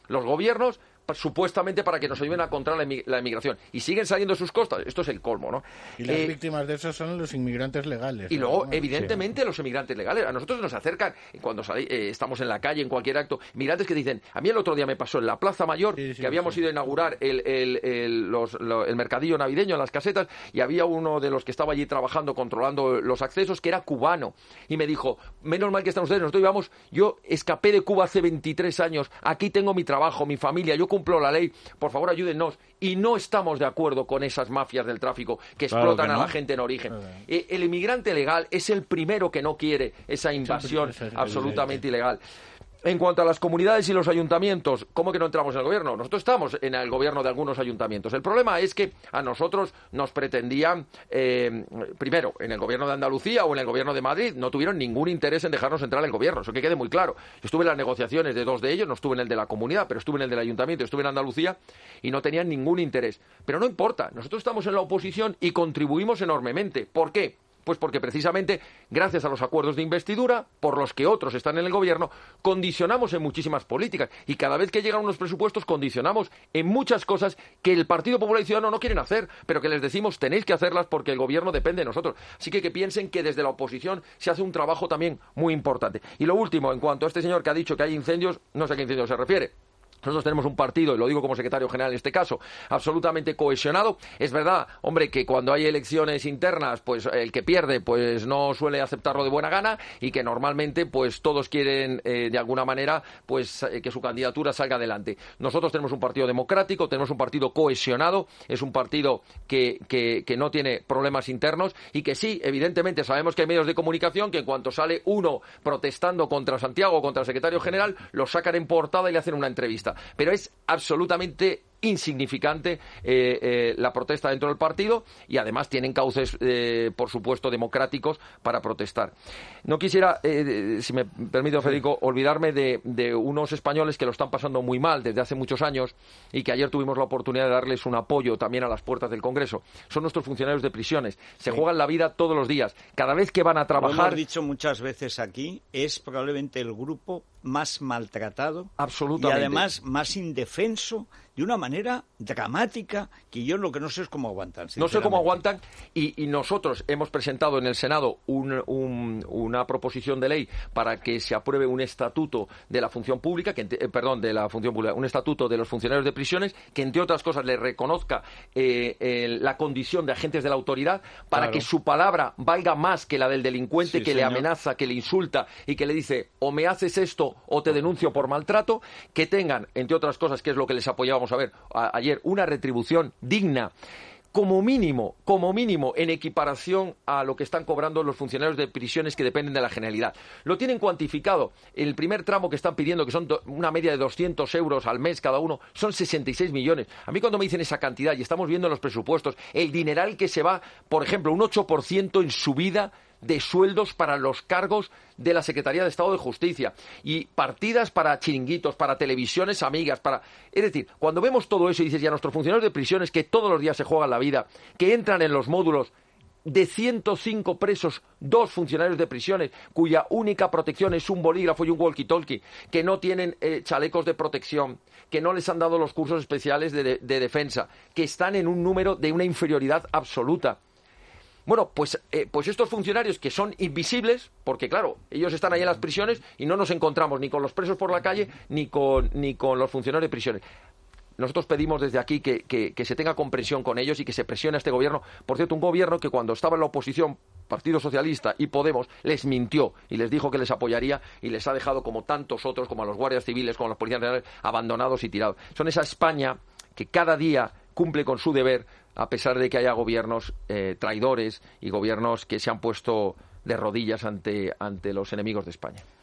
los gobiernos supuestamente para que nos ayuden a controlar la, la inmigración y siguen saliendo sus costas. Esto es el colmo, ¿no? Y las eh, víctimas de eso son los inmigrantes legales. Y luego, ¿no? evidentemente, sí. los inmigrantes legales. A nosotros nos acercan, cuando sali, eh, estamos en la calle, en cualquier acto, migrantes que dicen, a mí el otro día me pasó en la Plaza Mayor, sí, sí, que habíamos sí. ido a inaugurar el, el, el, los, lo, el mercadillo navideño en las casetas, y había uno de los que estaba allí trabajando, controlando los accesos, que era cubano, y me dijo, menos mal que están ustedes, nosotros íbamos, yo escapé de Cuba hace veintitrés años, aquí tengo mi trabajo, mi familia, yo cumplo la ley, por favor ayúdennos, y no estamos de acuerdo con esas mafias del tráfico que explotan claro que no. a la gente en origen. Claro. El inmigrante legal es el primero que no quiere esa invasión absolutamente ilegal. En cuanto a las comunidades y los ayuntamientos, ¿cómo que no entramos en el gobierno? Nosotros estamos en el gobierno de algunos ayuntamientos. El problema es que a nosotros nos pretendían, eh, primero, en el gobierno de Andalucía o en el gobierno de Madrid, no tuvieron ningún interés en dejarnos entrar en el gobierno. Eso que quede muy claro. Yo estuve en las negociaciones de dos de ellos, no estuve en el de la comunidad, pero estuve en el del ayuntamiento, estuve en Andalucía y no tenían ningún interés. Pero no importa, nosotros estamos en la oposición y contribuimos enormemente. ¿Por qué? Pues porque precisamente, gracias a los acuerdos de investidura, por los que otros están en el gobierno, condicionamos en muchísimas políticas. Y cada vez que llegan unos presupuestos, condicionamos en muchas cosas que el Partido Popular y Ciudadano no quieren hacer, pero que les decimos tenéis que hacerlas porque el gobierno depende de nosotros. Así que que piensen que desde la oposición se hace un trabajo también muy importante. Y lo último, en cuanto a este señor que ha dicho que hay incendios, no sé a qué incendios se refiere. Nosotros tenemos un partido, y lo digo como secretario general en este caso, absolutamente cohesionado. Es verdad, hombre, que cuando hay elecciones internas, pues el que pierde pues no suele aceptarlo de buena gana y que normalmente pues todos quieren eh, de alguna manera pues eh, que su candidatura salga adelante. Nosotros tenemos un partido democrático, tenemos un partido cohesionado, es un partido que, que, que no tiene problemas internos y que sí, evidentemente sabemos que hay medios de comunicación que en cuanto sale uno protestando contra Santiago o contra el secretario general, lo sacan en portada y le hacen una entrevista. Pero es absolutamente insignificante eh, eh, la protesta dentro del partido y además tienen cauces, eh, por supuesto, democráticos para protestar. No quisiera, eh, si me permite, Federico, olvidarme de, de unos españoles que lo están pasando muy mal desde hace muchos años y que ayer tuvimos la oportunidad de darles un apoyo también a las puertas del Congreso. Son nuestros funcionarios de prisiones. Se sí. juegan la vida todos los días. Cada vez que van a trabajar... Lo hemos dicho muchas veces aquí, es probablemente el grupo más maltratado absolutamente. Y además más indefenso de una manera dramática que yo lo que no sé es cómo aguantan. No sé cómo aguantan y, y nosotros hemos presentado en el Senado un, un, una proposición de ley para que se apruebe un estatuto de la función pública, que, eh, perdón, de la función pública, un estatuto de los funcionarios de prisiones que entre otras cosas le reconozca eh, eh, la condición de agentes de la autoridad para claro. que su palabra valga más que la del delincuente sí, que señor. le amenaza, que le insulta y que le dice o me haces esto o te denuncio por maltrato, que tengan, entre otras cosas, que es lo que les apoyábamos a ver a, ayer, una retribución digna, como mínimo, como mínimo, en equiparación a lo que están cobrando los funcionarios de prisiones que dependen de la Generalidad. Lo tienen cuantificado. El primer tramo que están pidiendo, que son do, una media de doscientos euros al mes cada uno, son sesenta y seis millones. A mí cuando me dicen esa cantidad, y estamos viendo en los presupuestos, el dineral que se va, por ejemplo, un ocho por ciento en subida de sueldos para los cargos de la Secretaría de Estado de Justicia y partidas para chiringuitos, para televisiones amigas, para... Es decir, cuando vemos todo eso y dices, ya nuestros funcionarios de prisiones que todos los días se juegan la vida, que entran en los módulos de ciento cinco presos, dos funcionarios de prisiones, cuya única protección es un bolígrafo y un walkie-talkie, que no tienen eh, chalecos de protección, que no les han dado los cursos especiales de, de, de defensa, que están en un número de una inferioridad absoluta. Bueno, pues, eh, pues estos funcionarios que son invisibles, porque claro, ellos están ahí en las prisiones y no nos encontramos ni con los presos por la calle ni con, ni con los funcionarios de prisiones. Nosotros pedimos desde aquí que, que, que se tenga comprensión con ellos y que se presione a este gobierno. Por cierto, un gobierno que cuando estaba en la oposición, Partido Socialista y Podemos, les mintió y les dijo que les apoyaría y les ha dejado, como tantos otros, como a los guardias civiles, como a los policías nacionales, abandonados y tirados. Son esa España que cada día cumple con su deber, a pesar de que haya gobiernos eh, traidores y gobiernos que se han puesto de rodillas ante, ante los enemigos de España.